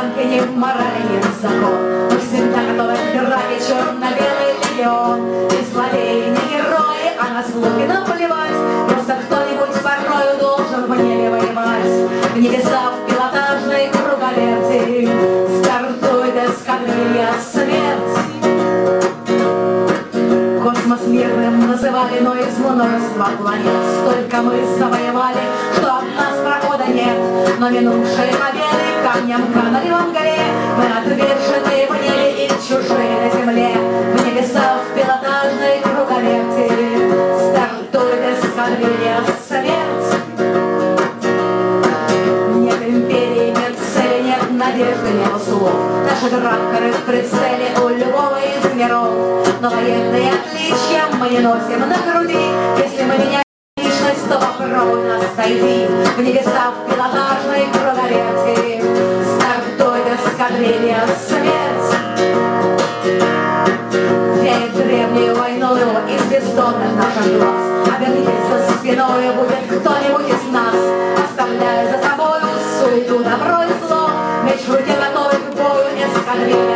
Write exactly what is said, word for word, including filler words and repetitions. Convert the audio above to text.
банке ни в морали, ни в закон. Мы всегда готовы к драке, черно-белый легион. Ни злодеи, ни герои, а на слуги наплевать. Просто кто-нибудь порою должен в небе воевать. В небесах пилотажной круговерти стартует эскадрилья смерть. Космос мирным называли, но из множества планет столько мы завоевали, что от нас прохода нет. Но минувшие победы камнем канули во мгле. Мы отвержены в небе и чужие на земле. В небесах пилотажной круговерти стартует эскадрилья смерть. Нет империи, нет цели, нет надежды, нет слов. Наши дракары в прицеле у любого из миров. Но военные отличия мы не носим на груди. Если мы меняем личность, то попробуй нас найти. В небесах пилотажной круговерти стартует эскадрилья смерть. Перед древней войною из бездонных наших глаз обернитесь за спиной, будет кто-нибудь из нас, оставляя за собою суету, добро и зло. Меч в руке готовый к бою, эскадрилья